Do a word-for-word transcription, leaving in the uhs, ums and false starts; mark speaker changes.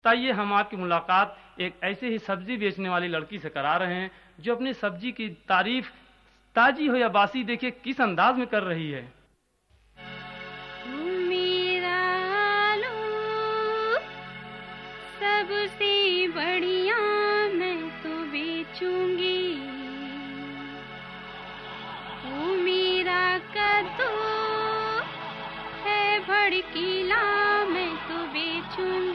Speaker 1: ताइए हम आपकी मुलाकात एक ऐसे ही सब्जी बेचने वाली लड़की से करा रहे हैं जो अपनी सब्जी की तारीफ ताजी हो या बासी देखिए किस अंदाज में कर रही है।
Speaker 2: मेरा आलू सबसे बढ़िया मैं तो बेचूंगी, वो मेरा कद्दू है भड़कीला मैं तो बेचूंगी।